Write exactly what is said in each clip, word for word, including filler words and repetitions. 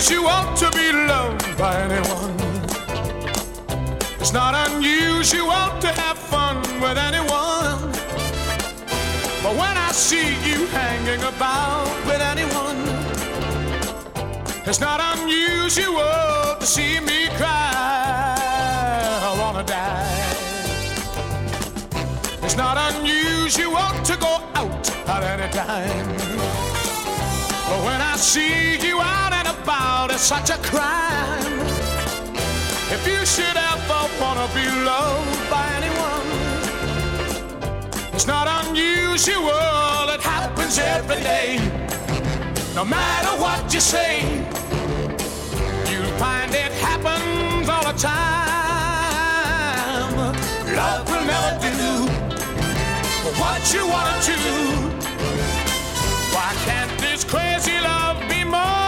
unusual to be loved by anyone. It's not unusual to have fun with anyone. But when I see you hanging about with anyone, it's not unusual to see me cry. I wanna die. It's not unusual to go out at any time. But when I see you out and about, it's such a crime. If you should ever wanna be loved by anyone, it's not unusual, it happens every day. No matter what you say, you'll find it happens all the time. Love will never do what you want to. Why can't this crazy love be more?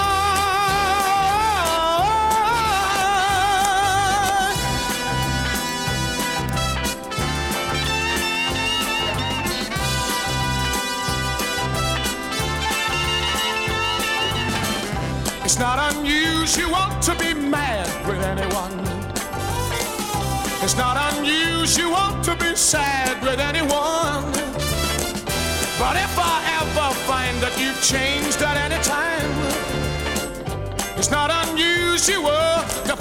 It's not unusual to be mad with anyone. It's not unusual to be sad with anyone. But if I ever find that you've changed at any time, it's not unusual